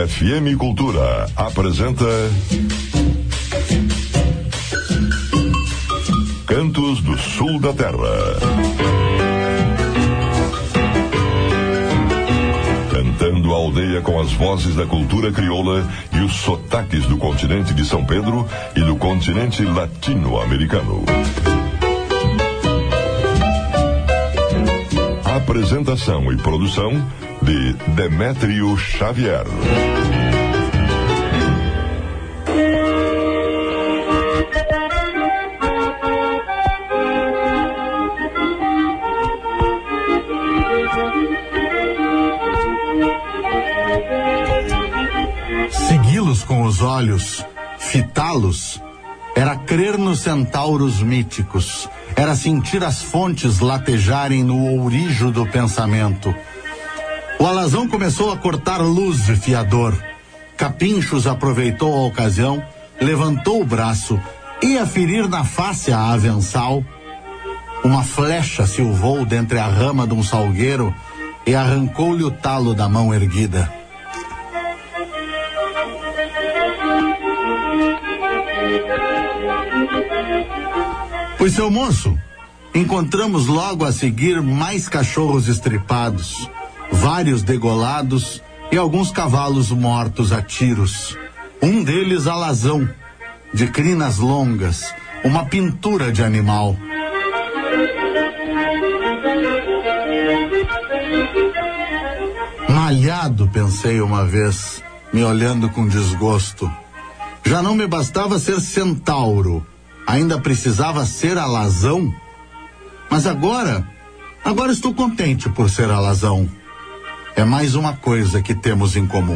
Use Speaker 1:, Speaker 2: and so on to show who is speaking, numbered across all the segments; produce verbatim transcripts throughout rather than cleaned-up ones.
Speaker 1: F M Cultura apresenta Cantos do Sul da Terra. Cantando a aldeia com as vozes da cultura crioula e os sotaques do continente de São Pedro e do continente latino-americano. Apresentação e produção de Demétrio Xavier.
Speaker 2: Segui-los com os olhos, fitá-los, era crer nos centauros míticos, era sentir as fontes latejarem no ourijo do pensamento. O alazão começou a cortar luz de fiador. Capinchos aproveitou a ocasião, levantou o braço, ia ferir na face a avençal. Uma flecha silvou dentre a rama de um salgueiro e arrancou-lhe o talo da mão erguida. Pois, seu moço, encontramos logo a seguir mais cachorros estripados, vários degolados e alguns cavalos mortos a tiros. Um deles alazão, de crinas longas, uma pintura de animal. Malhado, pensei uma vez, me olhando com desgosto. Já não me bastava ser centauro, ainda precisava ser alazão? Mas agora, agora estou contente por ser alazão. É mais uma coisa que temos em comum.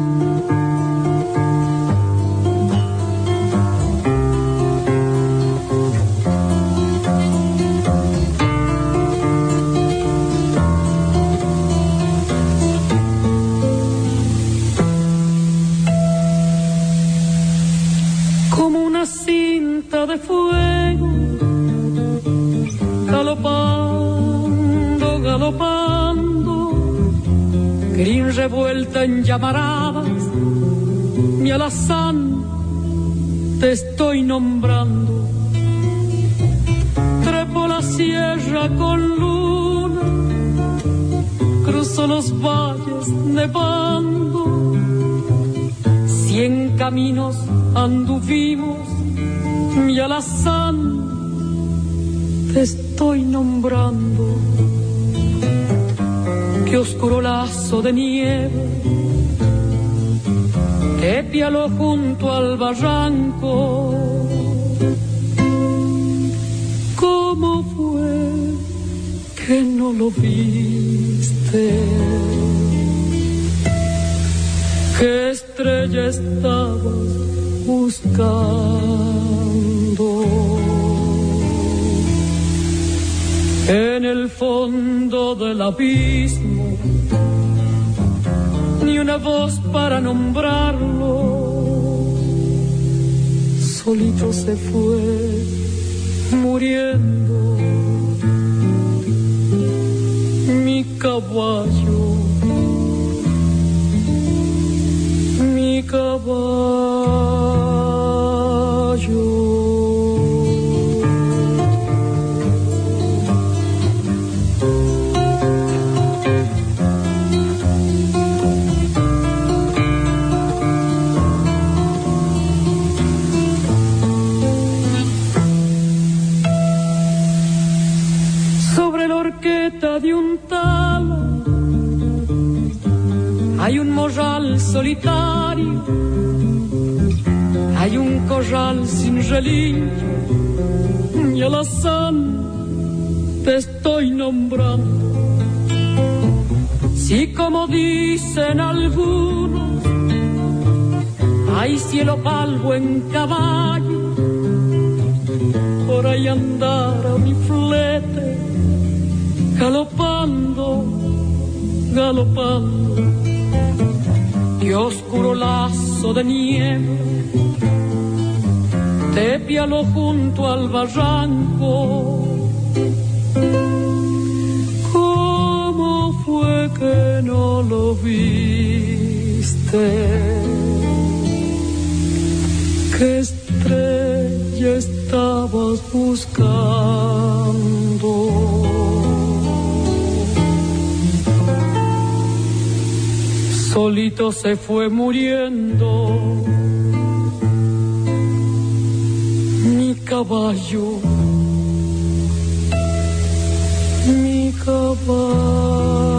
Speaker 3: Como una cinta de fuego, galopando, galopando, crin revuelta en llamaradas, mi alazán te estoy nombrando. Trepo la sierra con luna, cruzo los valles nevando, cien caminos anduvimos, mi alazán te estoy nombrando. Qué oscuro lazo de nieve te pialó junto al barranco. ¿Cómo fue que no lo viste? ¿Qué estrella estabas buscando? En el fondo del abismo, ni una voz para nombrarlo, solito se fue muriendo mi caballo, mi caballo. De un tala hay un morral solitario, hay un corral sin relincho, y alazán te estoy nombrando. Si como dicen algunos hay cielo pa'l buen caballo, por ahí andara mi flete galopando, galopando. Qué oscuro lazo de nieve te pialó junto al barranco. ¿Cómo fue que no lo viste? pregunté qué estrella estabas buscando. Solito se fue muriendo mi caballo, mi caballo.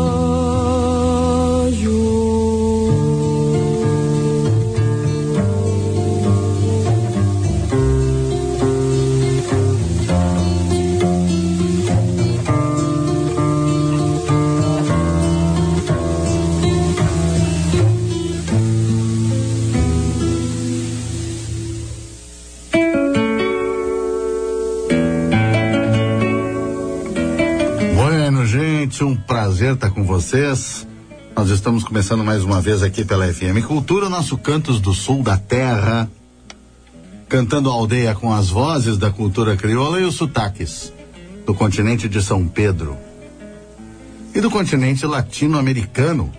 Speaker 2: Um prazer estar com vocês. Nós estamos começando mais uma vez aqui pela F M Cultura, nosso Cantos do Sul da Terra, cantando a aldeia com as vozes da cultura crioula e os sotaques do continente de São Pedro e do continente latino-americano.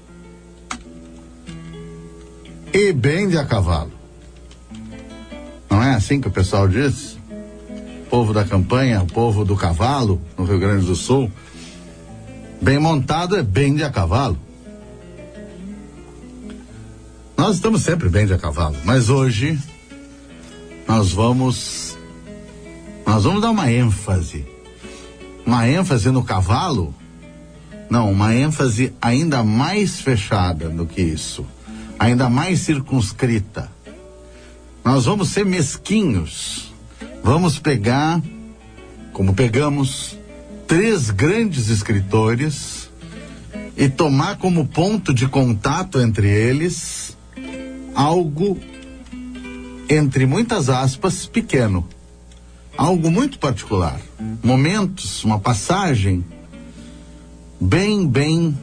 Speaker 2: E bem de a cavalo. Não é assim que o pessoal diz? O povo da campanha, o povo do cavalo no Rio Grande do Sul. Bem montado é bem de a cavalo. Nós estamos sempre bem de a cavalo, mas hoje nós vamos nós vamos dar uma ênfase. Uma ênfase no cavalo? Não, uma ênfase ainda mais fechada do que isso. Ainda mais circunscrita. Nós vamos ser mesquinhos. Vamos pegar, como pegamos, três grandes escritores e tomar como ponto de contato entre eles algo, entre muitas aspas, pequeno, algo muito particular, momentos, uma passagem bem, bem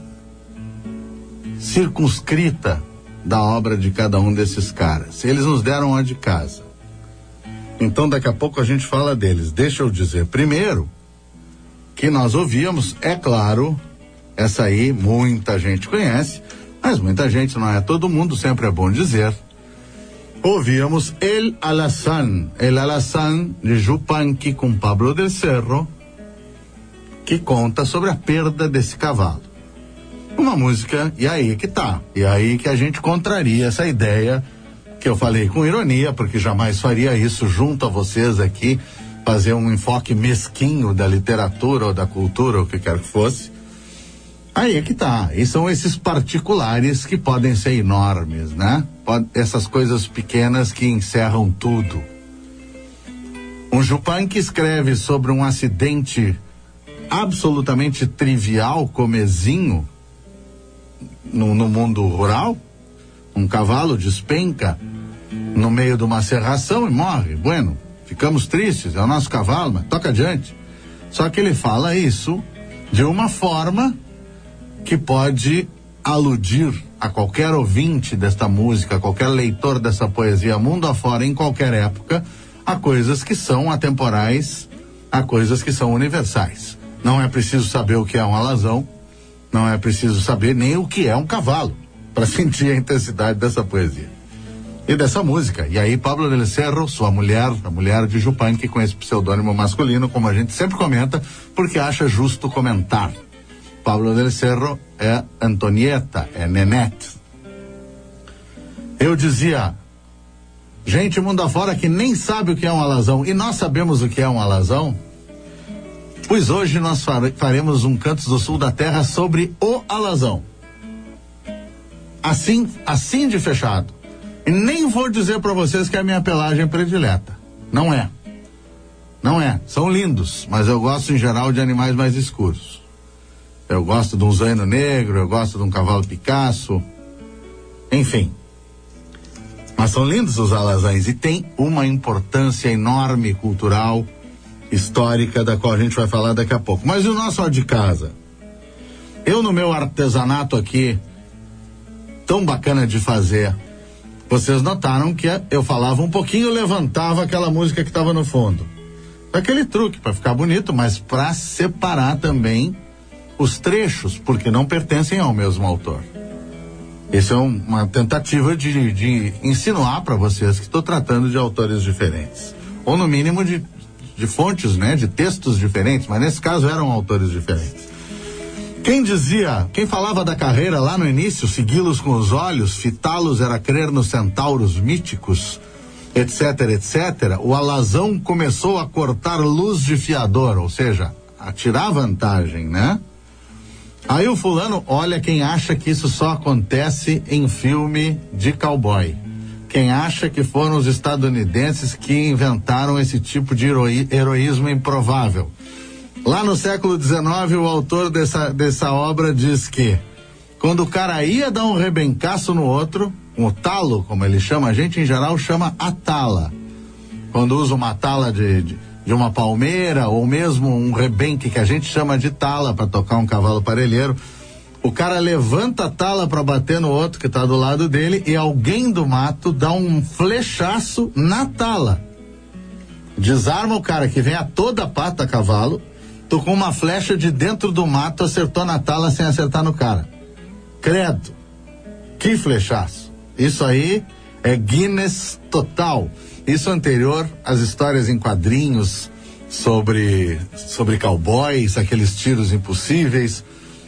Speaker 2: circunscrita da obra de cada um desses caras. Eles nos deram uma de casa, então daqui a pouco a gente fala deles. Deixa eu dizer primeiro que nós ouvíamos, é claro, essa aí muita gente conhece, mas muita gente não é todo mundo, sempre é bom dizer. Ouvíamos El Alazán, El Alazán de Yupanqui com Pablo del Cerro, que conta sobre a perda desse cavalo. Uma música, e aí que tá, e aí que a gente contraria essa ideia que eu falei com ironia, porque jamais faria isso junto a vocês aqui, fazer um enfoque mesquinho da literatura ou da cultura, ou o que quer que fosse. Aí é que tá, e são esses particulares que podem ser enormes, né? Pode, essas coisas pequenas que encerram tudo. Um Yupanqui escreve sobre um acidente absolutamente trivial, comezinho, no, no mundo rural. Um cavalo despenca no meio de uma serração e morre. Bueno, ficamos tristes, é o nosso cavalo, mas toca adiante. Só que ele fala isso de uma forma que pode aludir a qualquer ouvinte desta música, a qualquer leitor dessa poesia, mundo afora, em qualquer época, a coisas que são atemporais, a coisas que são universais. Não é preciso saber o que é um alazão, não é preciso saber nem o que é um cavalo, para sentir a intensidade dessa poesia e dessa música. E aí Pablo del Cerro, sua mulher, a mulher de Yupanqui, com esse pseudônimo masculino, como a gente sempre comenta, porque acha justo comentar. Pablo del Cerro é Antonieta, é Nenete. Eu dizia, gente mundo afora que nem sabe o que é um alazão, e nós sabemos o que é um alazão, pois hoje nós faremos um Cantos do Sul da Terra sobre o alazão. Assim, assim de fechado. E nem vou dizer para vocês que é a minha pelagem predileta. Não é. Não é. São lindos, mas eu gosto em geral de animais mais escuros. Eu gosto de um zaino negro, eu gosto de um cavalo Picasso, enfim. Mas são lindos os alazães e tem uma importância enorme cultural, histórica, da qual a gente vai falar daqui a pouco. Mas e o nosso ó de casa? Eu, no meu artesanato aqui, tão bacana de fazer, vocês notaram que eu falava um pouquinho, levantava aquela música que estava no fundo. Aquele truque para ficar bonito, mas para separar também os trechos, porque não pertencem ao mesmo autor. Isso é um, uma tentativa de, de insinuar para vocês que estou tratando de autores diferentes. Ou no mínimo de, de fontes, né? De textos diferentes, mas nesse caso eram autores diferentes. Quem dizia, quem falava da carreira lá no início, segui-los com os olhos, fitá-los era crer nos centauros míticos, etc, etcétera, o alazão começou a cortar luz de fiador, ou seja, a tirar vantagem, né? Aí o fulano, olha, quem acha que isso só acontece em filme de cowboy. Quem acha que foram os estadunidenses que inventaram esse tipo de heroi, heroísmo improvável. Lá no século dezenove, o autor dessa, dessa obra diz que quando o cara ia dar um rebencaço no outro, um talo, como ele chama, a gente em geral chama a tala. Quando usa uma tala de, de, de uma palmeira, ou mesmo um rebenque que a gente chama de tala para tocar um cavalo parelheiro, o cara levanta a tala para bater no outro que está do lado dele e alguém do mato dá um flechaço na tala. Desarma o cara que vem a toda pata a cavalo, tu com uma flecha de dentro do mato acertou na tala sem acertar no cara. Credo, que flechaço. Isso aí é Guinness total. Isso anterior às histórias em quadrinhos sobre, sobre cowboys, aqueles tiros impossíveis.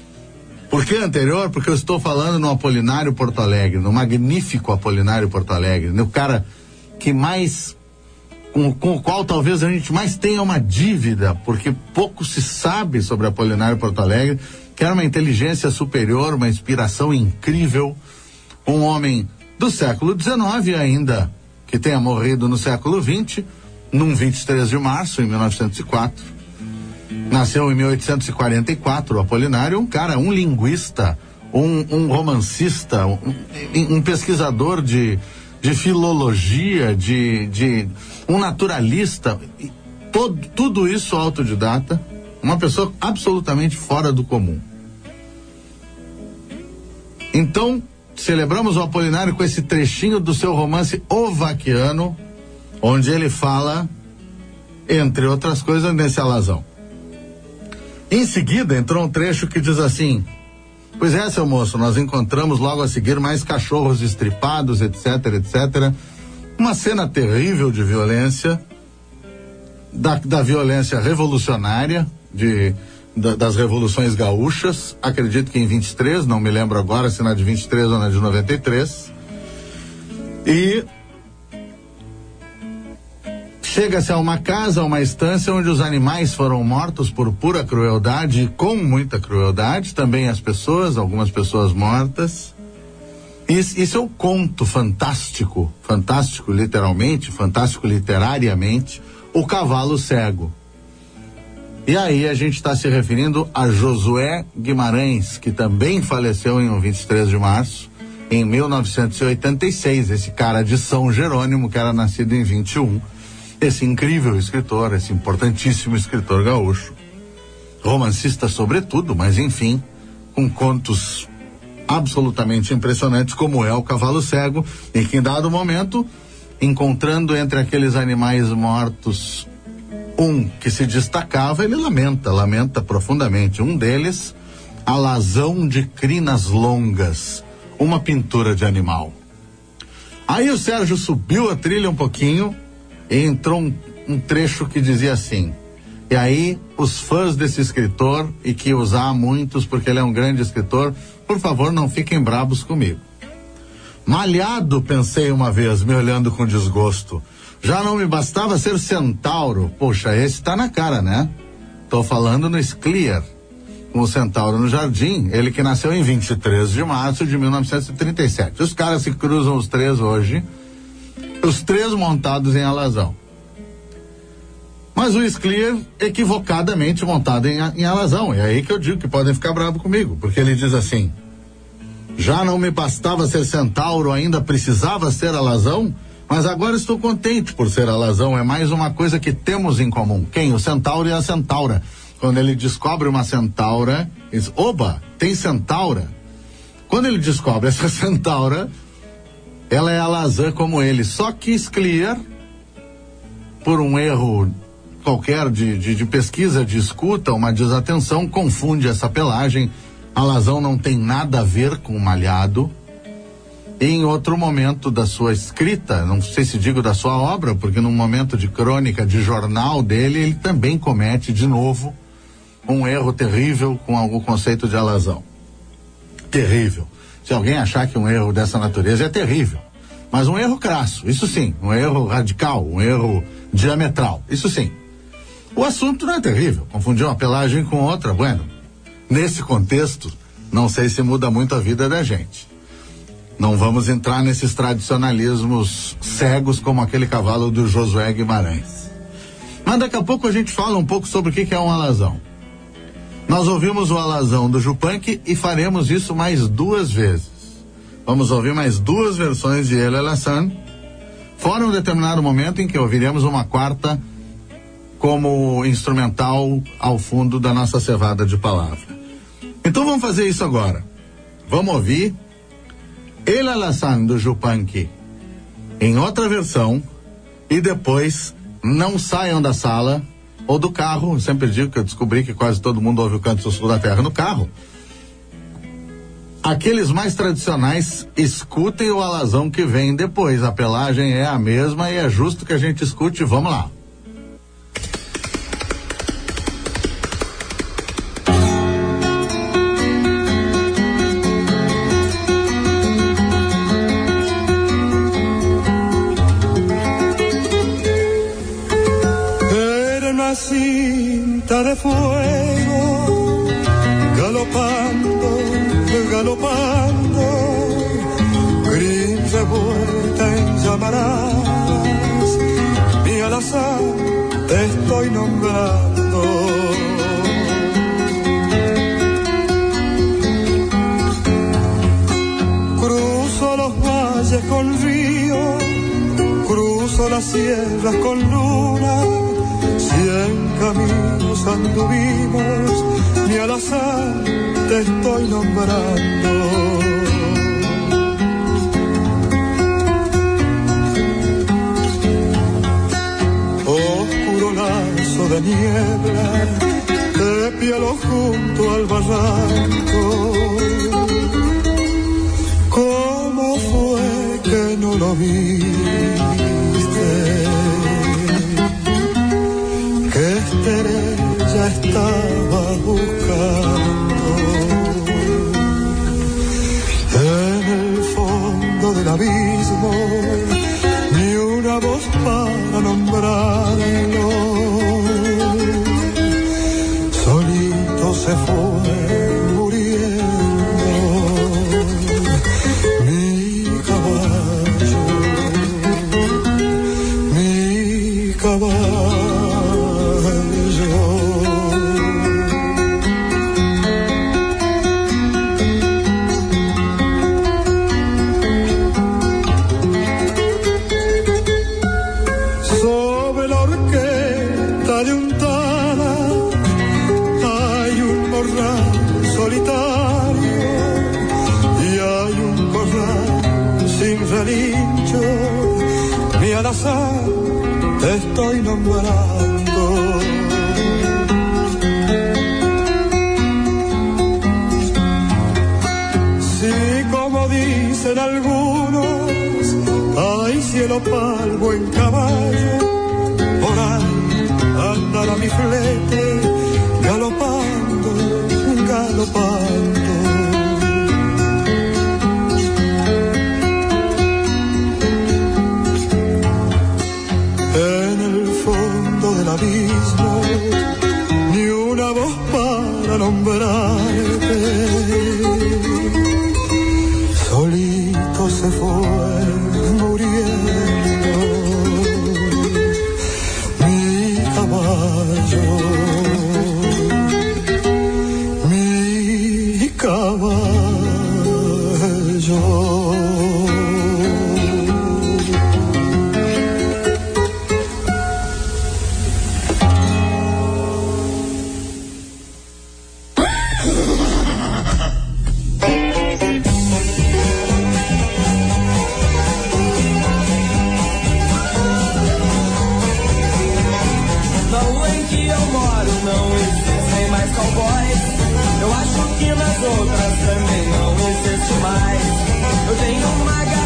Speaker 2: Por que anterior? Porque eu estou falando no Apolinário Porto Alegre, no magnífico Apolinário Porto Alegre, no cara que mais, com, com o qual talvez a gente mais tenha uma dívida, porque pouco se sabe sobre Apolinário Porto Alegre, que era uma inteligência superior, uma inspiração incrível, um homem do século dezenove ainda, que tenha morrido no século vinte, num vinte e três de março, em mil novecentos e quatro. Nasceu em mil oitocentos e quarenta e quatro, o Apolinário, um cara, um linguista, um, um romancista, um, um pesquisador de, de filologia, de, de um naturalista, todo, tudo isso autodidata, uma pessoa absolutamente fora do comum. Então, celebramos o Apolinário com esse trechinho do seu romance O Vaquiano, onde ele fala, entre outras coisas, nesse alazão. Em seguida, entrou um trecho que diz assim: pois é, seu moço, nós encontramos logo a seguir mais cachorros estripados, etc, etcétera. Uma cena terrível de violência, da, da violência revolucionária, de, da, das revoluções gaúchas, acredito que em vinte e três, não me lembro agora se na de vinte e três ou na de noventa e três. E chega-se a uma casa, uma estância onde os animais foram mortos por pura crueldade, e com muita crueldade, também as pessoas, algumas pessoas mortas. Isso, isso é um conto fantástico, fantástico literalmente, fantástico literariamente, O Cavalo Cego. E aí a gente está se referindo a Josué Guimarães, que também faleceu em vinte e três de março, em mil novecentos e oitenta e seis, esse cara de São Jerônimo, que era nascido em vinte e um. Esse incrível escritor, esse importantíssimo escritor gaúcho, romancista sobretudo, mas enfim, com contos absolutamente impressionantes, como é O Cavalo Cego, em que em dado momento, encontrando entre aqueles animais mortos um que se destacava, ele lamenta, lamenta profundamente. Um deles, alazão de crinas longas, uma pintura de animal. Aí o Sérgio subiu a trilha um pouquinho, e entrou um, um trecho que dizia assim, e aí os fãs desse escritor, e que os há muitos porque ele é um grande escritor, por favor não fiquem brabos comigo. Malhado, pensei uma vez, me olhando com desgosto, já não me bastava ser centauro. Poxa, esse tá na cara, né? Tô falando no Scliar, com o Centauro no Jardim, ele que nasceu em vinte e três de março de mil novecentos e trinta e sete. Os caras se cruzam os três hoje, os três montados em alazão. Mas o Scliar equivocadamente montado em, em alazão. É aí que eu digo que podem ficar bravos comigo, porque ele diz assim: já não me bastava ser centauro, ainda precisava ser alazão, mas agora estou contente por ser alazão. É mais uma coisa que temos em comum. Quem? O centauro e a centaura. Quando ele descobre uma centaura, ele diz, oba, tem centaura. Quando ele descobre essa centaura, ela é alazã como ele, só que Scliar, por um erro qualquer de, de, de pesquisa, de escuta, uma desatenção, confunde essa pelagem. Alazão não tem nada a ver com malhado. E em outro momento da sua escrita, não sei se digo da sua obra, porque num momento de crônica, de jornal dele, ele também comete de novo um erro terrível com o conceito de alazão. Terrível. Se alguém achar que um erro dessa natureza é terrível, mas um erro crasso, isso sim, um erro radical, um erro diametral, isso sim. O assunto não é terrível, confundir uma pelagem com outra, bueno, nesse contexto, não sei se muda muito a vida da gente. Não vamos entrar nesses tradicionalismos cegos como aquele cavalo do Josué Guimarães. Mas daqui a pouco a gente fala um pouco sobre o que é um alazão. Nós ouvimos o alazão do Yupanqui e faremos isso mais duas vezes. Vamos ouvir mais duas versões de El Alazán, fora um determinado momento em que ouviremos uma quarta como instrumental ao fundo da nossa cevada de palavra. Então vamos fazer isso agora. Vamos ouvir El Alazán do Yupanqui em outra versão e depois não saiam da sala ou do carro. Eu sempre digo que eu descobri que quase todo mundo ouve o Canto do Sul da Terra no carro. Aqueles mais tradicionais, escutem o alazão que vem depois. A pelagem é a mesma e é justo que a gente escute. Vamos lá.
Speaker 4: Era una cinta de fuego galopando, galopando, gris revuelta en llamarás, mi alazán te estoy nombrando. Cruzo los valles con río, cruzo las sierras con luna, cien caminos anduvimos, mi alazán te estoy nombrando. Oscuro lazo de niebla, te pielo junto al barranco. ¿Cómo fue que no lo viste? ¿Qué estrella estaba buscando? En el fondo del abismo, ni una voz para nombrarlo. Solito se fue muriendo mi caballo, mi caballo. Mi alazán te estoy nombrando. Si como dicen algunos, hay cielo palvo en caballo, por ahí andará mi flete, galopando, galopando. Del abismo, ni una voz para nombrarte. Solito se fue muriendo mi caballo, mi caballo.
Speaker 5: Outras também não existe mais. Eu tenho uma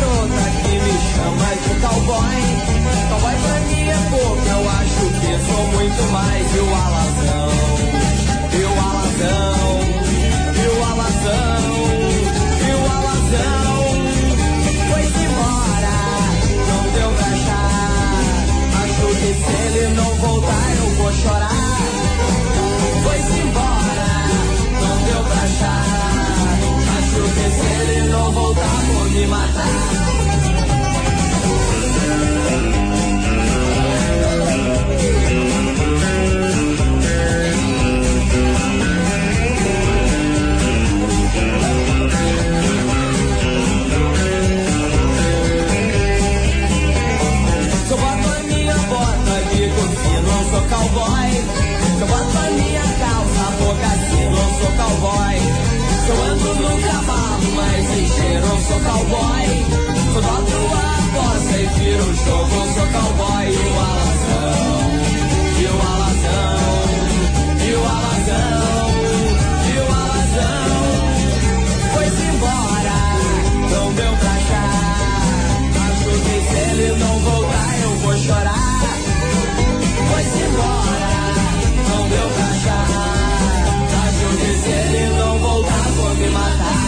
Speaker 5: o cavalo, mas ligeiro, eu sou cowboy. Eu boto a bossa e viro o jogo, eu sou cowboy. E o alazão, e o alazão, e o alazão, e o alazão foi-se embora, não deu pra achar. Acho que se ele não voltar eu vou chorar. Foi-se embora, não deu pra achar. Acho que se ele não voltar vou me matar.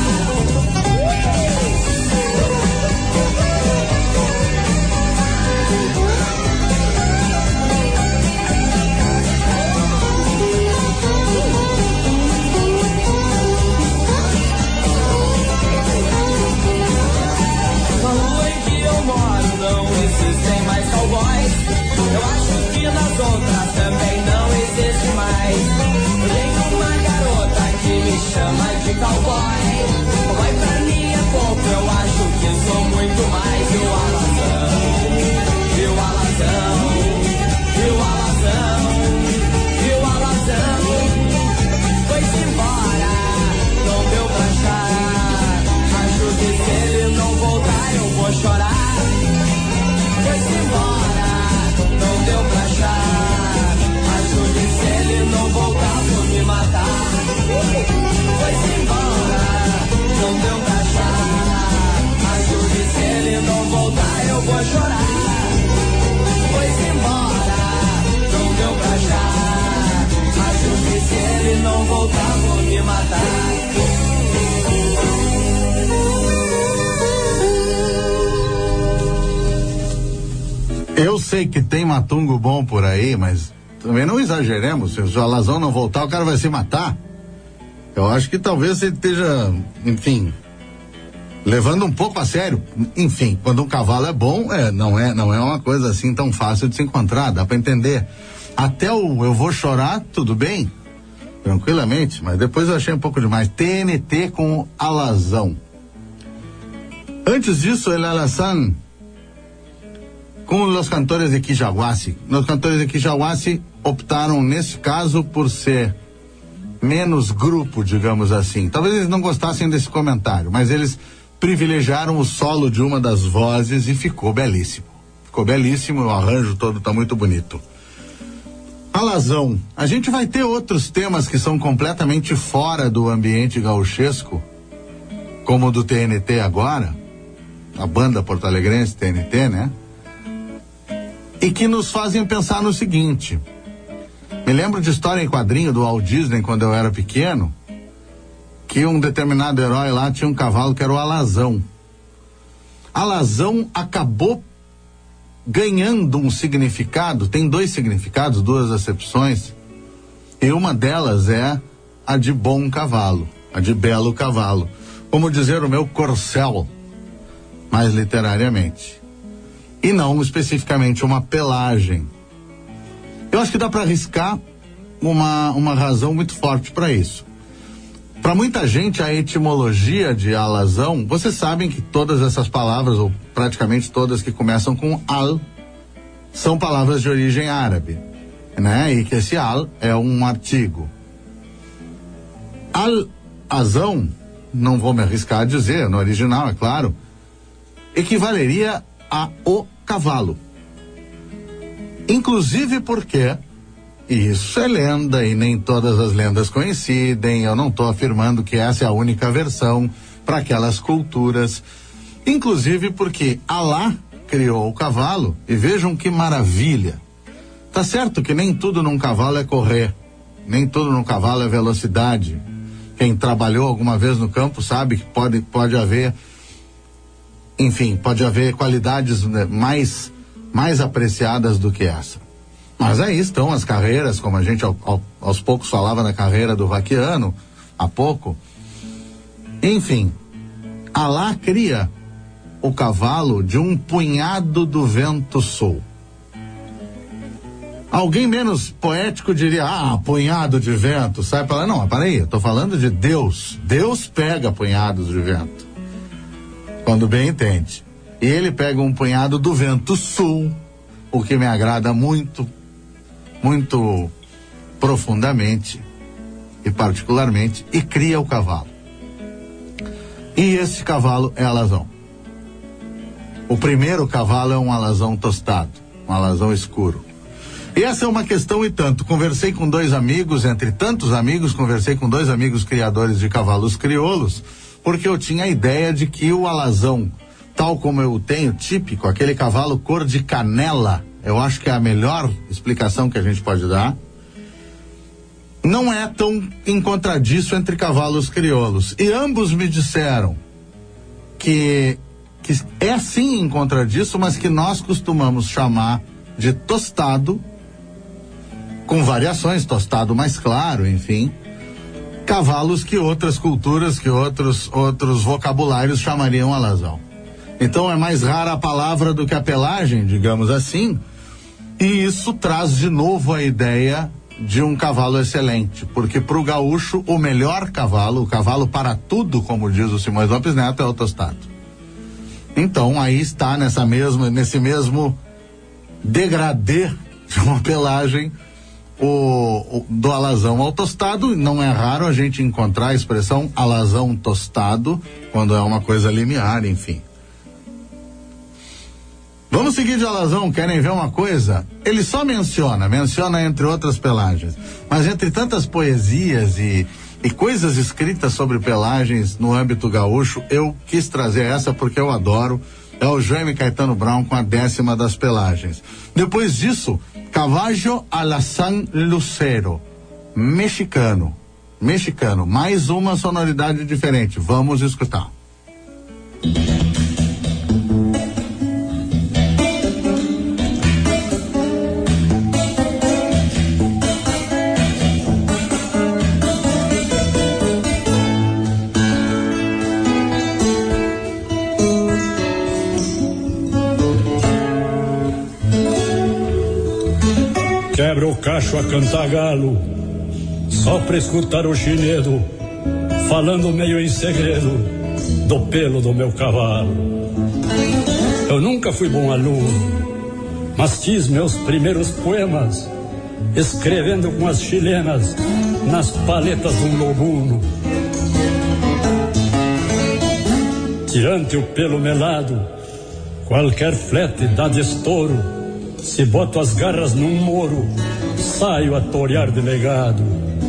Speaker 5: Na rua em que eu moro não existem mais cowboys. Eu acho que nas outras também não existe mais. Eu tenho uma garota que me chama de cowboy. Cowboy pra mim é pouco, eu acho que sou muito mais. E o alazão, e o alazão, e o alazão, e o alazão foi-se embora, não deu pra achar. Acho que se ele não voltar eu vou chorar. Foi-se embora, não deu pra achar. Acho que se ele não voltar vou me matar. Foi-se embora, não deu pra achar. Acho que se ele não voltar eu vou chorar. Foi-se embora, não deu pra achar. Acho que se ele não voltar vou me matar.
Speaker 2: Eu sei que tem matungo bom por aí, mas também não exageremos. Se o alazão não voltar, o cara vai se matar. Eu acho que talvez ele esteja, enfim, levando um pouco a sério. Enfim, quando um cavalo é bom, é, não é, não é uma coisa assim tão fácil de se encontrar, dá pra entender. Até o eu vou chorar, tudo bem, tranquilamente, mas depois eu achei um pouco demais. T N T com alazão. Antes disso, El Alazán com os cantores de Quijaguasi. Os cantores de Quijaguasi optaram, nesse caso, por ser menos grupo, digamos assim. Talvez eles não gostassem desse comentário, mas eles privilegiaram o solo de uma das vozes e ficou belíssimo. Ficou belíssimo, o arranjo todo tá muito bonito. Alazão. A gente vai ter outros temas que são completamente fora do ambiente gauchesco, como o do T N T agora, a banda porto-alegrense T N T, né? E que nos fazem pensar no seguinte. Me lembro de história em quadrinho do Walt Disney quando eu era pequeno, que um determinado herói lá tinha um cavalo que era o Alazão. Alazão acabou ganhando um significado, tem dois significados, duas acepções, e uma delas é a de bom cavalo, a de belo cavalo. Como dizer o meu corcel, mais literariamente. E não especificamente uma pelagem. Eu acho que dá para arriscar uma, uma razão muito forte para isso. Para muita gente, a etimologia de alazão, vocês sabem que todas essas palavras, ou praticamente todas que começam com al, são palavras de origem árabe, né? E que esse al é um artigo. Al-azão, não vou me arriscar a dizer, no original, é claro, equivaleria a o cavalo. Inclusive porque, e isso é lenda e nem todas as lendas coincidem, eu não estou afirmando que essa é a única versão para aquelas culturas, inclusive porque Alá criou o cavalo, e vejam que maravilha. Tá certo que nem tudo num cavalo é correr, nem tudo num cavalo é velocidade. Quem trabalhou alguma vez no campo sabe que pode, pode haver, enfim, pode haver qualidades, né, mais, mais apreciadas do que essa. Mas aí estão as carreiras, como a gente ao, ao, aos poucos falava na carreira do vaquiano, há pouco. Enfim, Alá cria o cavalo de um punhado do vento sul. Alguém menos poético diria, ah, punhado de vento, sai para lá. Não, mas peraí, eu tô falando de Deus. Deus pega punhados de vento, quando bem entende. E ele pega um punhado do vento sul, o que me agrada muito, muito profundamente e particularmente, e cria o cavalo. E esse cavalo é alazão. O primeiro cavalo é um alazão tostado, um alazão escuro. E essa é uma questão e tanto. Conversei com dois amigos, entre tantos amigos, conversei com dois amigos criadores de cavalos crioulos, porque eu tinha a ideia de que o alazão, tal como eu tenho, típico, aquele cavalo cor de canela, eu acho que é a melhor explicação que a gente pode dar, não é tão encontradiço entre cavalos crioulos. E ambos me disseram que, que é sim encontradiço, mas que nós costumamos chamar de tostado, com variações, tostado mais claro, enfim, cavalos que outras culturas, que outros, outros vocabulários chamariam alazão. Então é mais rara a palavra do que a pelagem, digamos assim, e isso traz de novo a ideia de um cavalo excelente, porque para o gaúcho o melhor cavalo, o cavalo para tudo, como diz o Simões Lopes Neto, é o tostado. Então aí está nessa mesma, nesse mesmo degradê de uma pelagem o, o do alazão ao tostado. Não é raro a gente encontrar a expressão alazão tostado quando é uma coisa limiar, enfim. Vamos seguir de alazão, querem ver uma coisa? Ele só menciona, menciona entre outras pelagens, mas entre tantas poesias e, e coisas escritas sobre pelagens no âmbito gaúcho, eu quis trazer essa porque eu adoro. É o Jaime Caetano Brown com a décima das pelagens. Depois disso, Caballo Alazán Lucero, mexicano, mexicano, mais uma sonoridade diferente, vamos escutar.
Speaker 6: Quebra o cacho a cantar galo, só pra escutar o chinedo, falando meio em segredo do pelo do meu cavalo. Eu nunca fui bom aluno, mas fiz meus primeiros poemas, escrevendo com as chilenas nas paletas de um lobuno. Tirante o pelo melado, qualquer flete dá de estouro. Se boto as garras num moro, saio a torear de legado.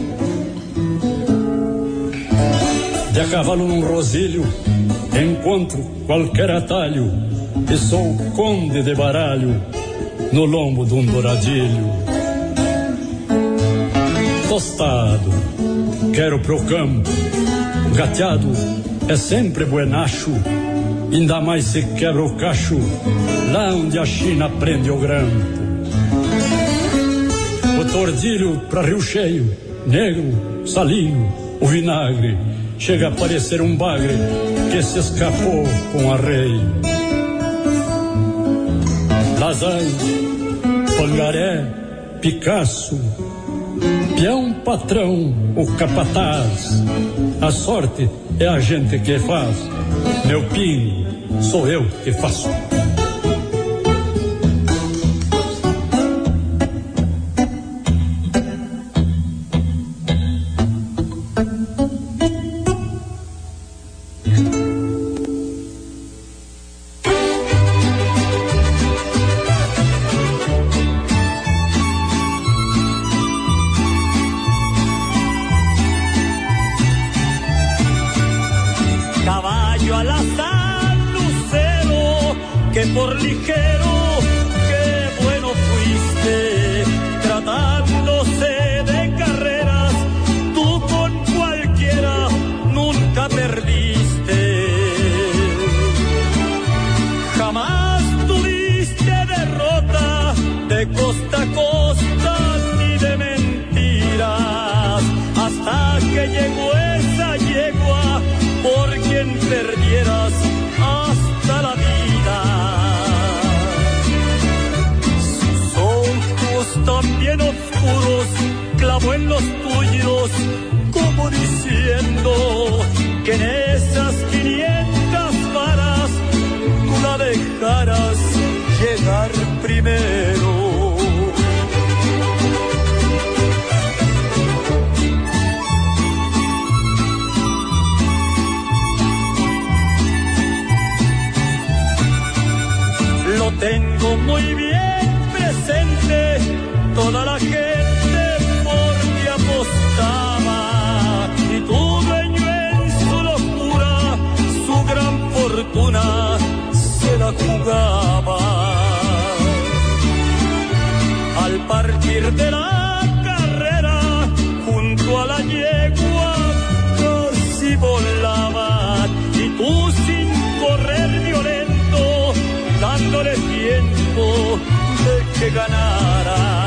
Speaker 6: De a cavalo num rosilho, encontro qualquer atalho, e sou conde de baralho no lombo de um douradilho. Tostado, quero pro campo, gateado é sempre buenacho, ainda mais se quebra o cacho, lá onde a China prende o grampo. O tordilho pra Rio Cheio, negro, salinho, o vinagre, chega a parecer um bagre que se escapou com arreio. Lasanha, Pangaré, Picasso, peão, patrão, o capataz, a sorte é a gente que faz, meu pingo sou eu que faço.
Speaker 7: Perdieras hasta la vida.
Speaker 6: muy bien presente, toda la gente por ti apostaba, y tu dueño en su locura, su gran fortuna se la jugaba. Al partir de la carrera, junto a la yegua casi volaba, y tú sin correr violento, dándole tiempo de que ganara.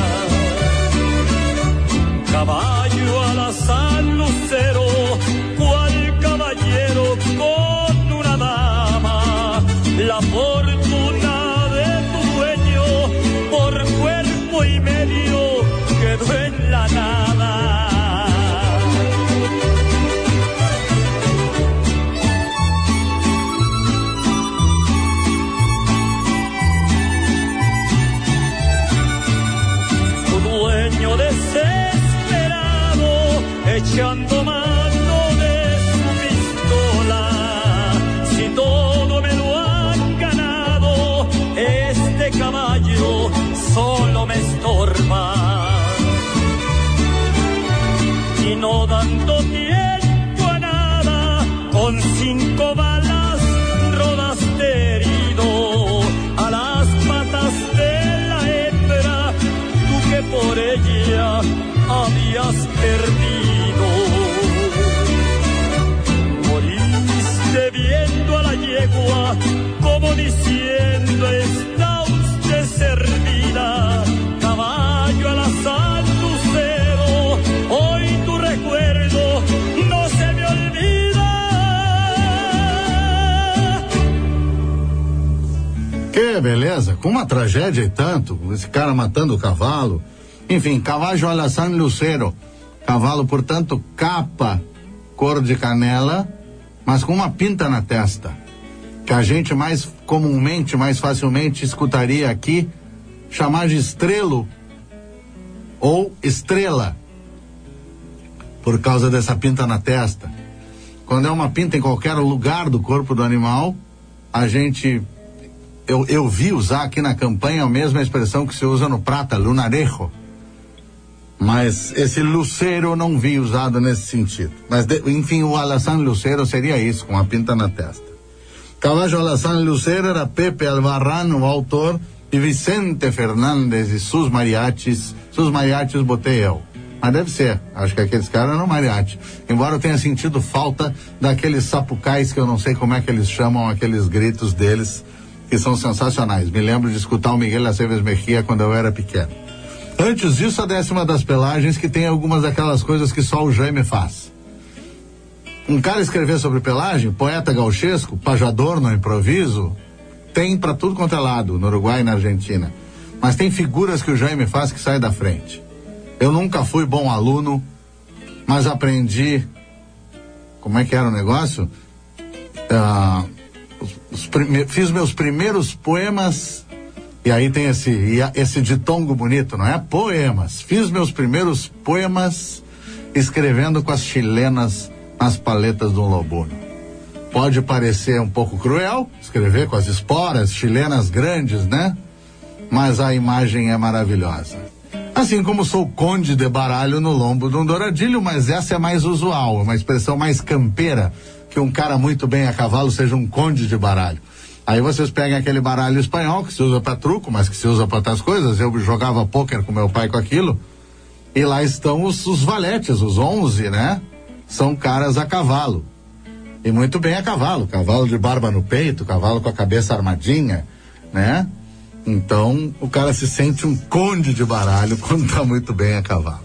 Speaker 6: Caballo alazán lucero, cual caballero con una dama, la fortuna de tu dueño por cuerpo y medio quedó en la nada. Desesperado, echando mano de su pistola, si todo me lo han ganado, este caballo solo me estorba. Y no dando tiempo a nada, con cinco balas rodaste herido a las patas de la hembra, tú que por ella habías perdido. Moriste viendo a la yegua como diciendo está usted servida. Caballo alazán lucero, hoy tu recuerdo no se me olvida.
Speaker 2: Que beleza, com uma tragédia e tanto, esse cara matando o cavalo. Enfim, Caballo alazán lucero, cavalo, portanto, capa cor de canela, mas com uma pinta na testa, que a gente mais comumente, mais facilmente escutaria aqui chamar de estrelo ou estrela, por causa dessa pinta na testa. Quando é uma pinta em qualquer lugar do corpo do animal, a gente, eu, eu vi usar aqui na campanha a mesma expressão que se usa no prata, lunarejo. Mas esse lucero eu não vi usado nesse sentido. Mas, de, enfim, o alazán lucero seria isso, com a pinta na testa. Caballo alazán lucero era Pepe Albarrán, o autor, e Vicente Fernández e sus mariachis. Sus mariachis botei eu. Mas deve ser, acho que aqueles caras eram mariachi. Embora eu tenha sentido falta daqueles sapucais, que eu não sei como é que eles chamam, aqueles gritos deles, que são sensacionais. Me lembro de escutar o Miguel Aceves Mejia quando eu era pequeno. Antes disso, a décima das pelagens, que tem algumas daquelas coisas que só o Jaime faz. Um cara escrever sobre pelagem, poeta gauchesco, pajador no improviso, tem pra tudo quanto é lado, no Uruguai e na Argentina. Mas tem figuras que o Jaime faz que saem da frente. Eu nunca fui bom aluno, mas aprendi, como é que era o negócio? Uh, os, os prime... Fiz meus primeiros poemas. E aí tem esse, esse ditongo bonito, não é? Poemas. Fiz meus primeiros poemas escrevendo com as chilenas nas paletas do lobuno. Pode parecer um pouco cruel, escrever com as esporas chilenas grandes, né? Mas a imagem é maravilhosa. Assim como sou conde de baralho no lombo de um douradilho, mas essa é mais usual, uma expressão mais campeira, que um cara muito bem a cavalo seja um conde de baralho. Aí vocês pegam aquele baralho espanhol que se usa para truco, mas que se usa para outras coisas. Eu jogava pôquer com meu pai com aquilo. E lá estão os, os valetes, os onze, né? São caras a cavalo. E muito bem a cavalo. Cavalo de barba no peito, cavalo com a cabeça armadinha, né? Então o cara se sente um conde de baralho quando tá muito bem a cavalo.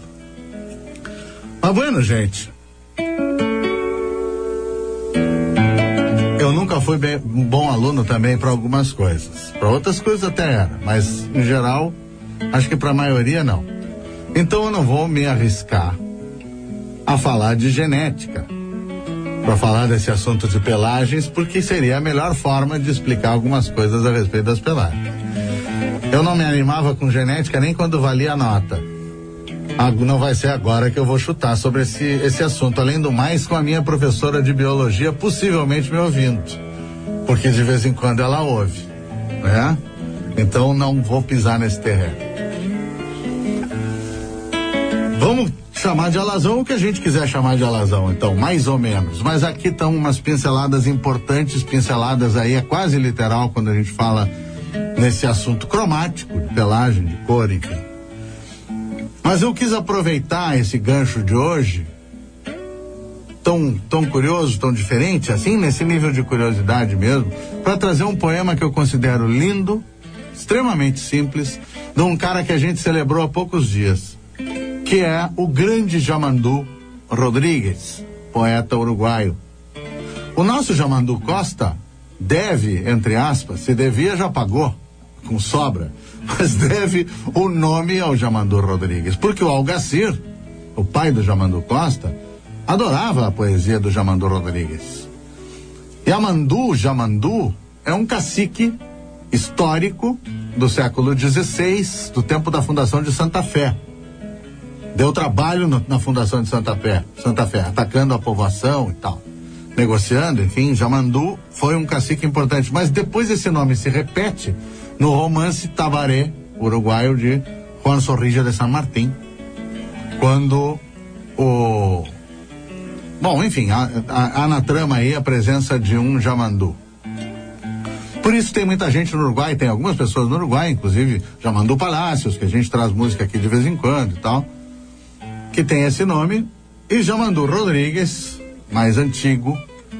Speaker 2: Mas bueno, gente. Eu nunca fui bem, um bom aluno também para algumas coisas. Para outras coisas até era, mas em geral, acho que para a maioria não. Então eu não vou me arriscar a falar de genética, para falar desse assunto de pelagens, porque seria a melhor forma de explicar algumas coisas a respeito das pelagens. Eu não me animava com genética nem quando valia a nota. Não vai ser agora que eu vou chutar sobre esse, esse assunto. Além do mais, com a minha professora de biologia possivelmente me ouvindo, porque de vez em quando ela ouve, né? Então não vou pisar nesse terreno. Vamos chamar de alazão o que a gente quiser chamar de alazão, então, mais ou menos. Mas aqui estão umas pinceladas importantes, pinceladas aí, é quase literal quando a gente fala nesse assunto cromático, de pelagem, de cor, enfim. Mas eu quis aproveitar esse gancho de hoje, tão, tão curioso, tão diferente, assim, nesse nível de curiosidade mesmo, para trazer um poema que eu considero lindo, extremamente simples, de um cara que a gente celebrou há poucos dias, que é o grande Yamandu Rodrigues, poeta uruguaio. O nosso Yamandu Costa deve, entre aspas, se devia já pagou, com sobra, mas deve o nome ao Yamandu Rodrigues, porque o Algacir, o pai do Yamandu Costa, adorava a poesia do Yamandu Rodrigues. Yamandu, Yamandu, é um cacique histórico do século dezesseis, do tempo da fundação de Santa Fé. Deu trabalho no, na fundação de Santa Fé, Santa Fé, atacando a povoação e tal, negociando, enfim. Yamandu foi um cacique importante, mas depois esse nome se repete no romance Tabaré, uruguaio, de Juan Zorrilla de San Martín, quando o... Bom, enfim, há, há, há na trama aí a presença de um Yamandu. Por isso tem muita gente no Uruguai, tem algumas pessoas no Uruguai, inclusive Yamandu Palácios, que a gente traz música aqui de vez em quando e tal, que tem esse nome, e Yamandu Rodrigues, mais antigo,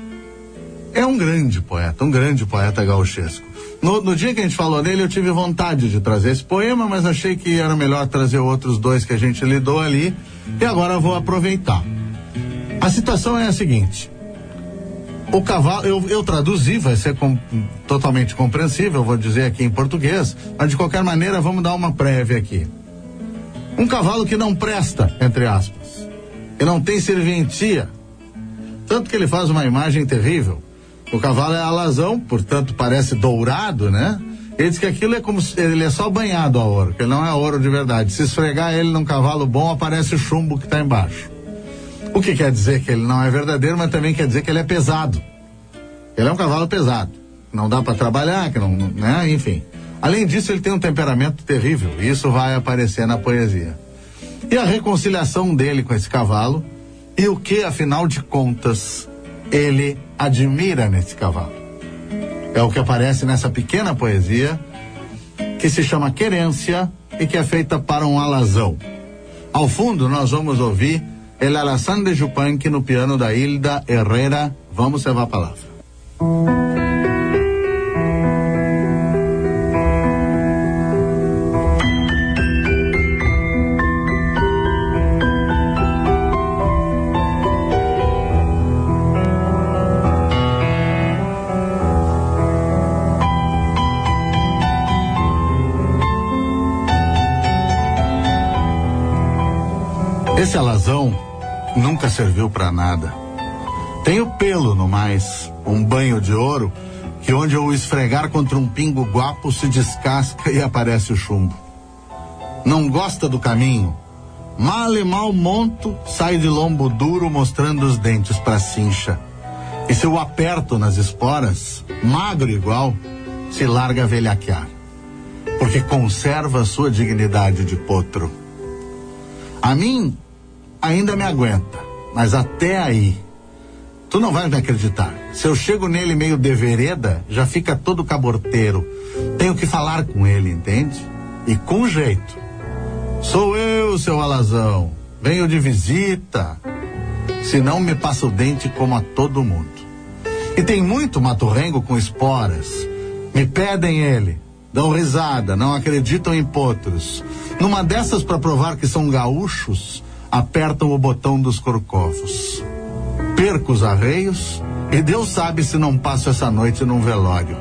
Speaker 2: é um grande poeta, um grande poeta gauchesco. No, no dia que a gente falou dele, eu tive vontade de trazer esse poema, mas achei que era melhor trazer outros dois que a gente lidou ali, e agora eu vou aproveitar. A situação é a seguinte: o cavalo, eu, eu traduzi, vai ser com, totalmente compreensível, vou dizer aqui em português, mas de qualquer maneira vamos dar uma prévia aqui. Um cavalo que não presta, entre aspas, que não tem serventia, tanto que ele faz uma imagem terrível. O cavalo é alazão, portanto parece dourado, né? Ele diz que aquilo é como se ele é só banhado a ouro, que ele não é ouro de verdade. Se esfregar ele num cavalo bom, aparece o chumbo que está embaixo. O que quer dizer que ele não é verdadeiro, mas também quer dizer que ele é pesado. Ele é um cavalo pesado, não dá para trabalhar, que não, né? Enfim. Além disso, ele tem um temperamento terrível, e isso vai aparecer na poesia. E a reconciliação dele com esse cavalo, e o que, afinal de contas, ele admira nesse cavalo. É o que aparece nessa pequena poesia, que se chama Querência, e que é feita para um alazão. Ao fundo, nós vamos ouvir El Alazán de Yupanqui no piano da Hilda Herrera. Vamos levar a palavra. Esse alazão nunca serviu para nada. Tem o pelo no mais, um banho de ouro, que onde eu esfregar contra um pingo guapo se descasca e aparece o chumbo. Não gosta do caminho, mal e mal monto, sai de lombo duro mostrando os dentes pra cincha. E se eu aperto nas esporas, magro igual, se larga a velhaquear, porque conserva sua dignidade de potro. A mim ainda me aguenta, mas até aí, tu não vai me acreditar. Se eu chego nele meio de vereda, já fica todo caborteiro. Tenho que falar com ele, entende? E com jeito. Sou eu, seu alazão. Venho de visita. Senão me passa o dente como a todo mundo. E tem muito maturrengo com esporas. Me pedem ele. Dão risada, não acreditam em potros. Numa dessas, para provar que são gaúchos, apertam o botão dos corcovos. Perco os arreios e Deus sabe se não passo essa noite num velório.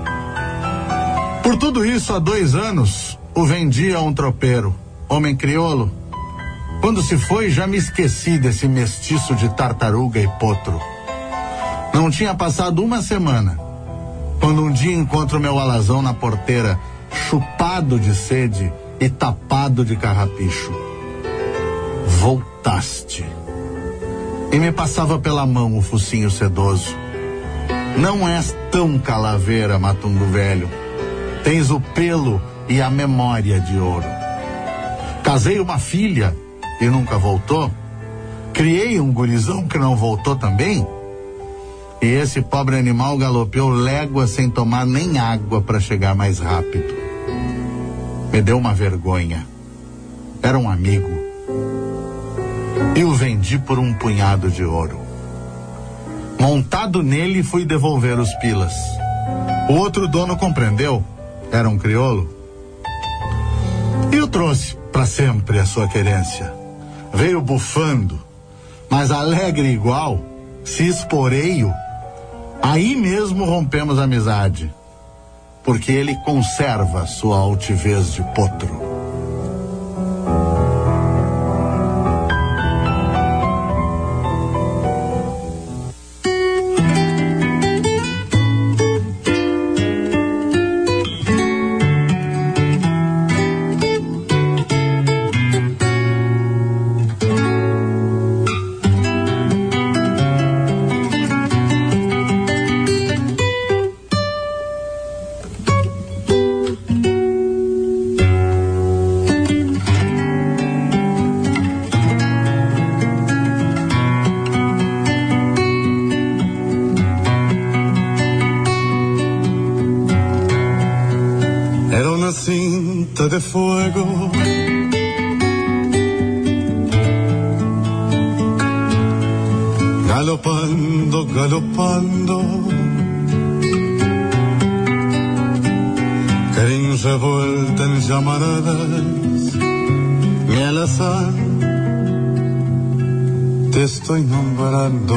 Speaker 2: Por tudo isso, há dois anos, o vendi a um tropeiro, homem crioulo. Quando se foi, já me esqueci desse mestiço de tartaruga e potro. Não tinha passado uma semana, quando um dia encontro meu alazão na porteira, chupado de sede e tapado de carrapicho. Voltaste. E me passava pela mão o focinho sedoso. Não és tão calaveira, Matungo Velho. Tens o pelo e a memória de ouro. Casei uma filha e nunca voltou. Criei um gurizão que não voltou também. E esse pobre animal galopeou léguas sem tomar nem água para chegar mais rápido. Me deu uma vergonha. Era um amigo. E o vendi por um punhado de ouro. Montado nele, fui devolver os pilas. O outro dono compreendeu. Era um crioulo. E o trouxe para sempre a sua querência. Veio bufando, mas alegre igual, se esporeio. Aí mesmo rompemos a amizade, porque ele conserva sua altivez de potro.
Speaker 4: De fuego, galopando, galopando, que revuelta en llamaradas, mi alazán, te estoy nombrando.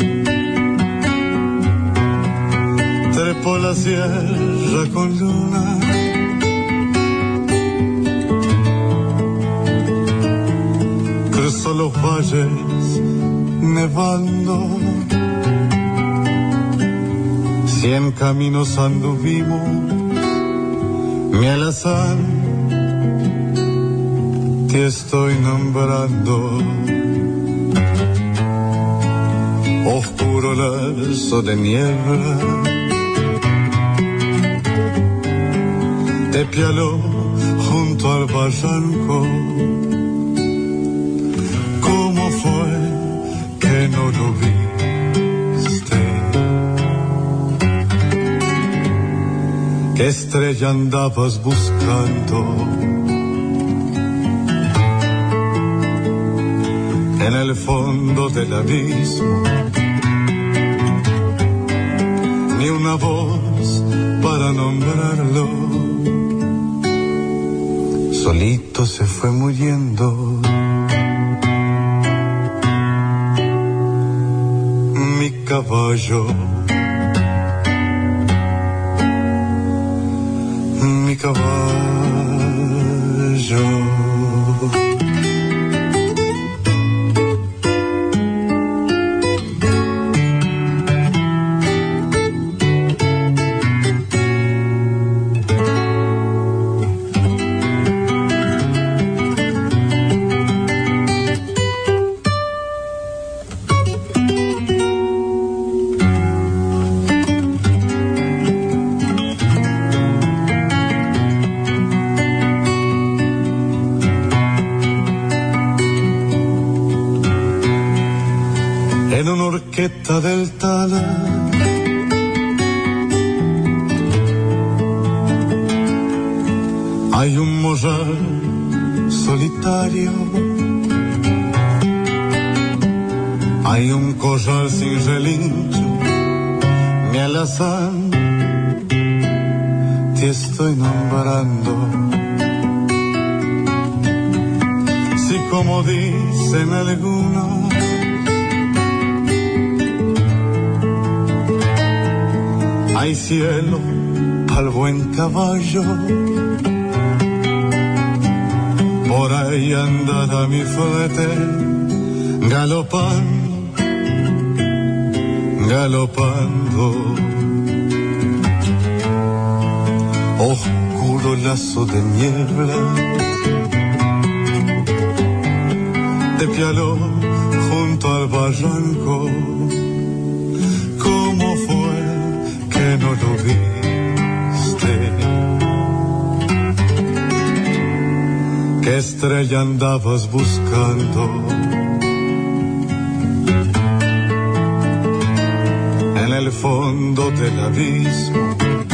Speaker 4: Trepo la sierra con luna, cruzo los valles nevando, cien caminos anduvimos, mi alazán, te estoy nombrando. Oscuro lazo de niebla, te pialó junto al barranco. ¿Cómo fue que no lo viste? ¿Qué estrella andabas buscando? En el fondo del abismo, ni una voz para nombrarlo, solito se fue muriendo. Mi caballo, mi caballo. En una horqueta del Tala, hay un morral solitario, hay un corral sin relincho, mi alazán, te estoy nombrando. Si como dicen algunos, hay cielo al buen caballo, por ahí andará mi flete, galopando, galopando. Oscuro lazo de niebla, te pialó junto al barranco. ¿Cómo fue que no lo viste? estrella andabas buscando. En el fondo del abismo,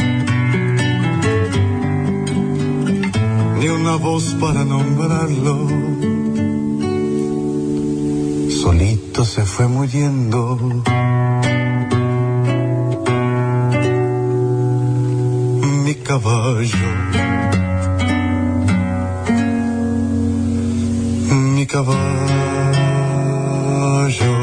Speaker 4: ni una voz para nombrarlo. Solito se fue muriendo. Mi caballo, mi caballo.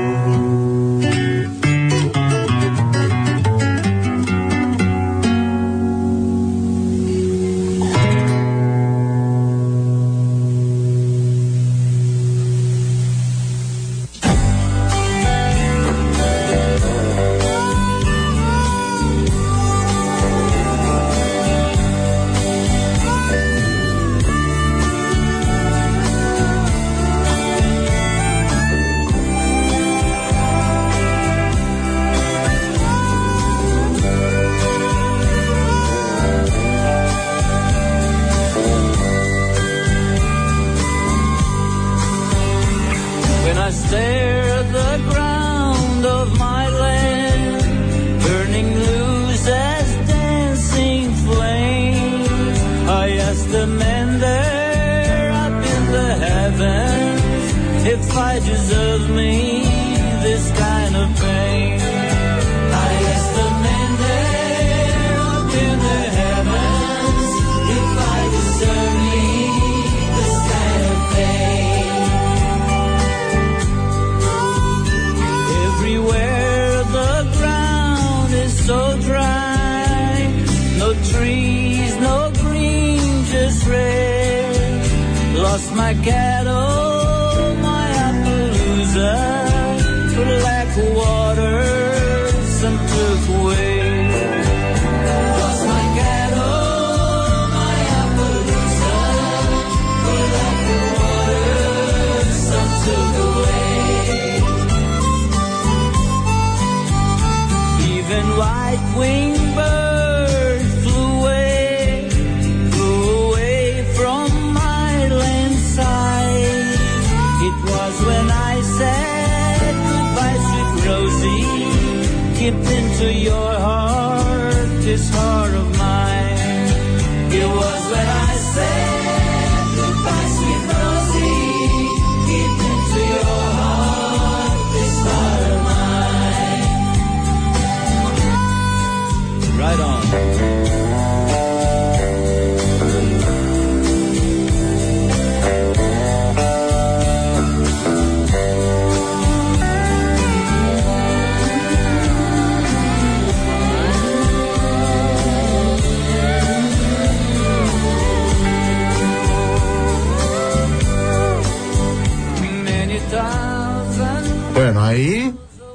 Speaker 2: Bueno, aí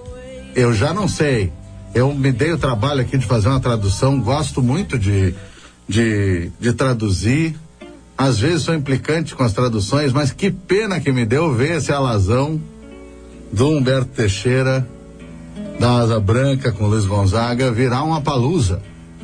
Speaker 2: eu já não sei. Eu me dei o trabalho aqui de fazer uma tradução, gosto muito de, de, de traduzir. Às vezes sou implicante com as traduções, mas que pena que me deu ver esse alazão do Humberto Teixeira, da Asa Branca com Luiz Gonzaga, virar uma palusa.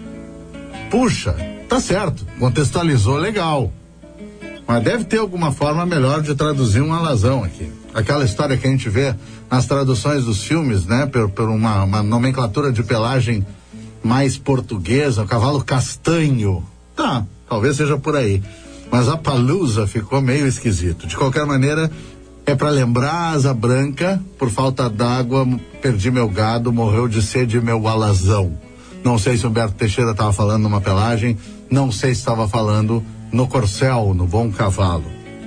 Speaker 2: Puxa, tá certo, contextualizou legal. Mas deve ter alguma forma melhor de traduzir um alazão aqui. Aquela história que a gente vê nas traduções dos filmes, né? Por, por uma, uma nomenclatura de pelagem mais portuguesa, o cavalo castanho. Tá, talvez seja por aí. Mas a palusa ficou meio esquisito. De qualquer maneira, é para lembrar a Asa Branca, por falta d'água, perdi meu gado, morreu de sede meu alazão. Não sei se o Humberto Teixeira estava falando numa pelagem, não sei se estava falando no corcel, no bom cavalo.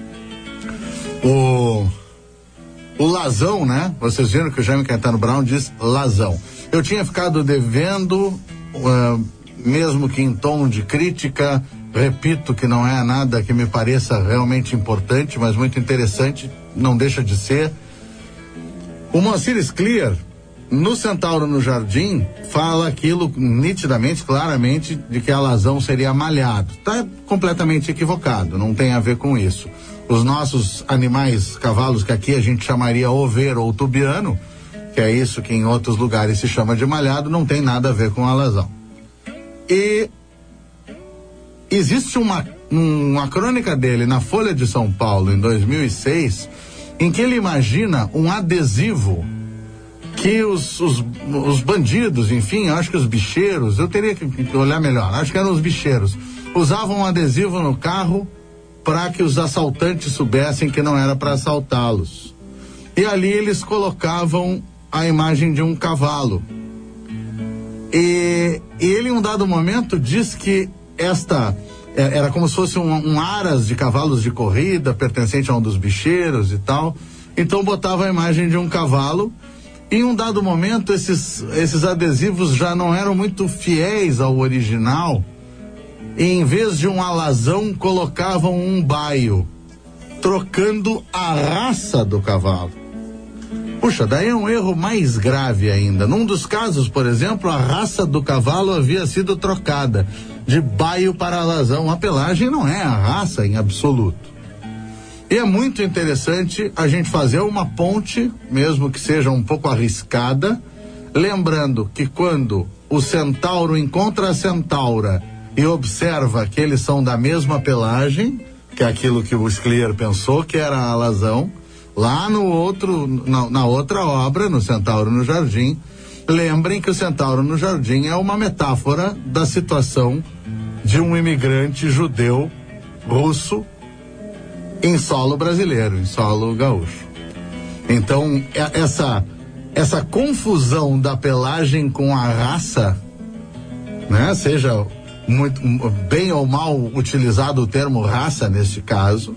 Speaker 2: O, o lazão, né? Vocês viram que o Jaime Caetano Brown diz lazão. Eu tinha ficado devendo, uh, mesmo que em tom de crítica, repito que não é nada que me pareça realmente importante, mas muito interessante, não deixa de ser. O Moacir Scliar, no Centauro no Jardim, fala aquilo nitidamente, claramente, de que alazão seria malhado. Está completamente equivocado, não tem a ver com isso. Os nossos animais, cavalos, que aqui a gente chamaria oveiro ou tubiano, que é isso que em outros lugares se chama de malhado, não tem nada a ver com alazão. E existe uma, uma crônica dele na Folha de São Paulo, em dois mil e seis, em que ele imagina um adesivo que os, os, os bandidos, enfim, acho que os bicheiros, eu teria que olhar melhor, acho que eram os bicheiros, usavam um adesivo no carro para que os assaltantes soubessem que não era para assaltá-los. E ali eles colocavam a imagem de um cavalo. E, e ele, em um dado momento, diz que esta era como se fosse um, um aras de cavalos de corrida, pertencente a um dos bicheiros e tal. Então botava a imagem de um cavalo. E em um dado momento, esses, esses adesivos já não eram muito fiéis ao original. E em vez de um alazão, colocavam um baio, trocando a raça do cavalo. Puxa, daí é um erro mais grave ainda. Num dos casos, por exemplo, a raça do cavalo havia sido trocada de baio para alazão. A pelagem não é a raça em absoluto. E é muito interessante a gente fazer uma ponte, mesmo que seja um pouco arriscada, lembrando que quando o centauro encontra a centaura e observa que eles são da mesma pelagem, que é aquilo que o Sclier pensou que era a alazão, lá no outro, na, na outra obra, no Centauro no Jardim, lembrem que o Centauro no Jardim é uma metáfora da situação de um imigrante judeu russo em solo brasileiro, em solo gaúcho. Então, é, essa, essa confusão da pelagem com a raça, né, seja muito bem ou mal utilizado o termo raça neste caso,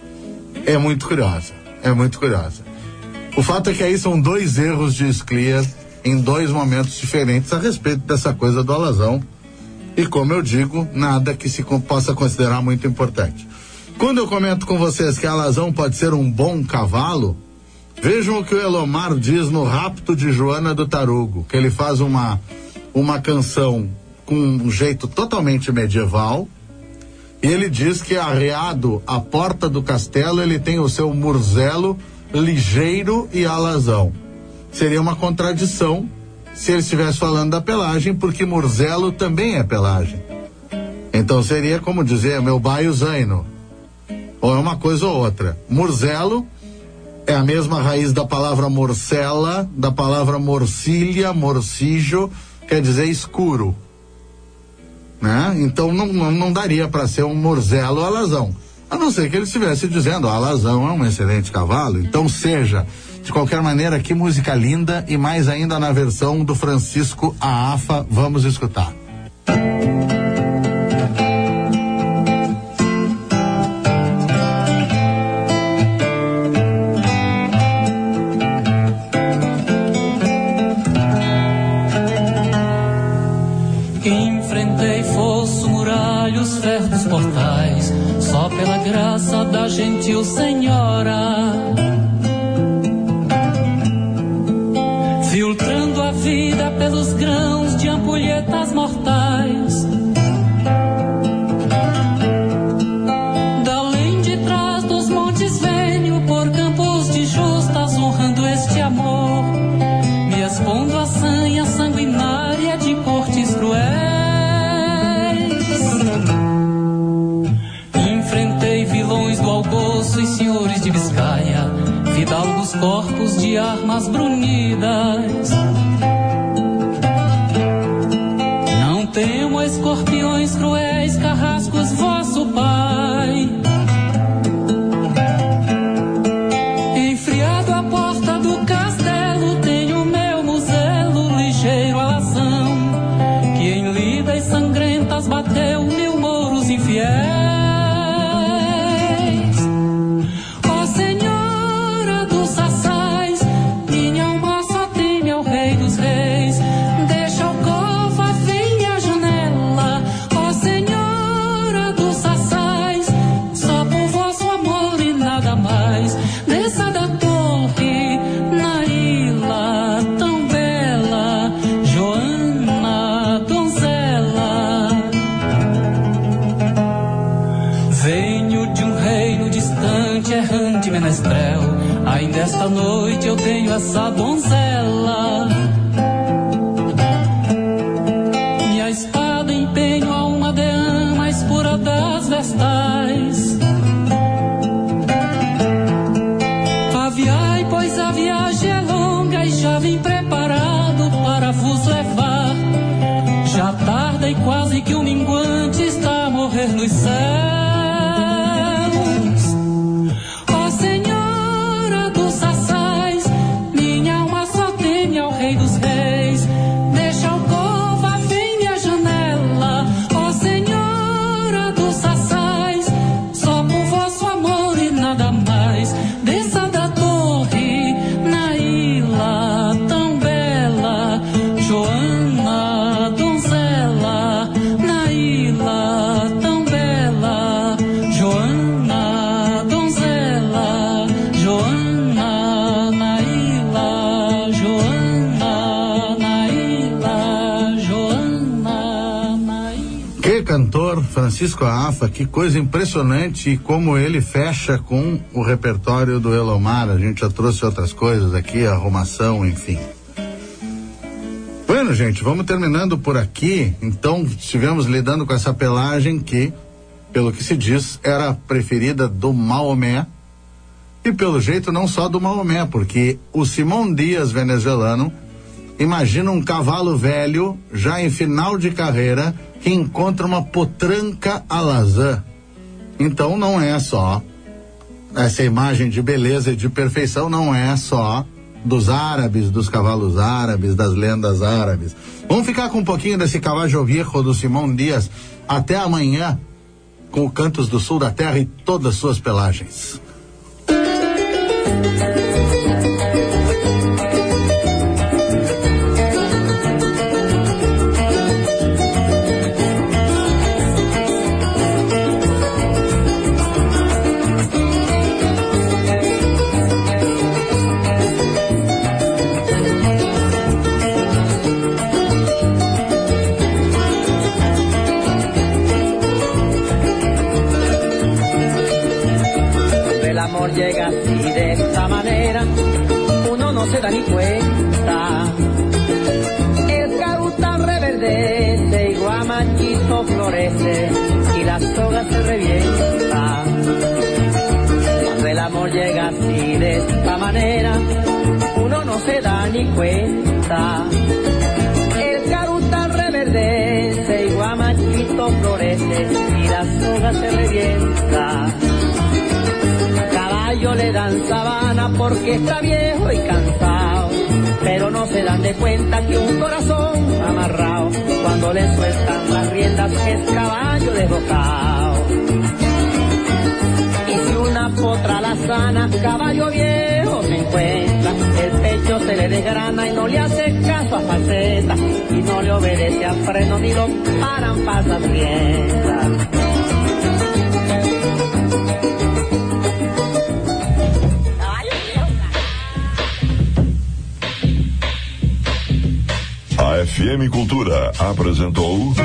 Speaker 2: é muito curiosa. É muito curiosa. O fato é que aí são dois erros de Sclier em dois momentos diferentes a respeito dessa coisa do alazão. E como eu digo, nada que se possa considerar muito importante. Quando eu comento com vocês que a alazão pode ser um bom cavalo, vejam o que o Elomar diz no Rapto de Joana do Tarugo, que ele faz uma, uma canção com um jeito totalmente medieval. E ele diz que arreado à porta do castelo, ele tem o seu murzelo ligeiro e alazão. Seria uma contradição se ele estivesse falando da pelagem, porque murzelo também é pelagem. Então seria como dizer, meu baio zaino. Ou é uma coisa ou outra. Murzelo é a mesma raiz da palavra morcela, da palavra morcilha, morcijo, quer dizer escuro. Né? Então não, não, não daria para ser um murzelo alazão, a não ser que ele estivesse dizendo a alazão é um excelente cavalo. Então seja, de qualquer maneira, que música linda, e mais ainda na versão do Francisco Aafa. Vamos escutar.
Speaker 3: Portais, só pela graça da gentil senhora, filtrando a vida pelos grãos de ampulhetas mortais. Dalém de trás dos montes venho, por campos de justas, honrando este amor, me expondo a sanha sanguinária de cortes cruéis. Vilões do Algoço e senhores de Biscaia, fidalgos corpos de armas brunidas. Não temo escorpiões cruéis, carrascos, vosso pai. Enfriado à porta do castelo, tenho meu muzelo, ligeiro alazão, que em lidas sangrentas bateu mil mouros infiéis. Ainda esta noite eu tenho essa donzela dos céus. Ó Senhora dos assais, minha alma só teme ao Rei dos Reis. Deixa a alcova, vem minha janela. Ó Senhora dos assais, só por vosso amor e nada mais. Desça da torre na ilha tão bela, Joana, donzela, na ilha tão bela, Joana, donzela, Joana, na ilha, Joana, na ilha, Joana, na ilha.
Speaker 2: Que cantor, Francisco Afa, que coisa impressionante, e como ele fecha com o repertório do Elomar. A gente já trouxe outras coisas aqui, arrumação, enfim. Bueno, gente, vamos terminando por aqui. Então, estivemos lidando com essa pelagem que, pelo que se diz, era a preferida do Maomé, e pelo jeito não só do Maomé, porque o Simão Dias, venezuelano, imagina um cavalo velho, já em final de carreira, que encontra uma potranca alazã. Então não é só essa imagem de beleza e de perfeição, não é só dos árabes, dos cavalos árabes, das lendas árabes. Vamos ficar com um pouquinho desse Caballo Viejo do Simão Dias até amanhã, com o Cantos do Sul da Terra e todas as suas pelagens.
Speaker 5: Llega así de esta manera, uno no se da ni cuenta. El carutal reverdece y guamachito florece y la soga se revienta. Cuando el amor llega así de esta manera, uno no se da ni cuenta. El carutal reverdece y guamachito florece y la soga se revienta. Caballo le dan sabana porque está viejo y cansado, pero no se dan de cuenta que un corazón amarrado, cuando le sueltan las riendas, es caballo desbocado. Y si una potra la sana, caballo viejo se encuentra, el pecho se le desgrana y no le hace caso a faceta, y no le obedece a freno ni lo paran pasas riendas.
Speaker 1: A F M Cultura apresentou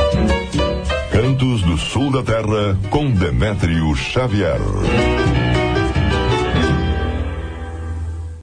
Speaker 1: Cantos do Sul da Terra com Demétrio Xavier.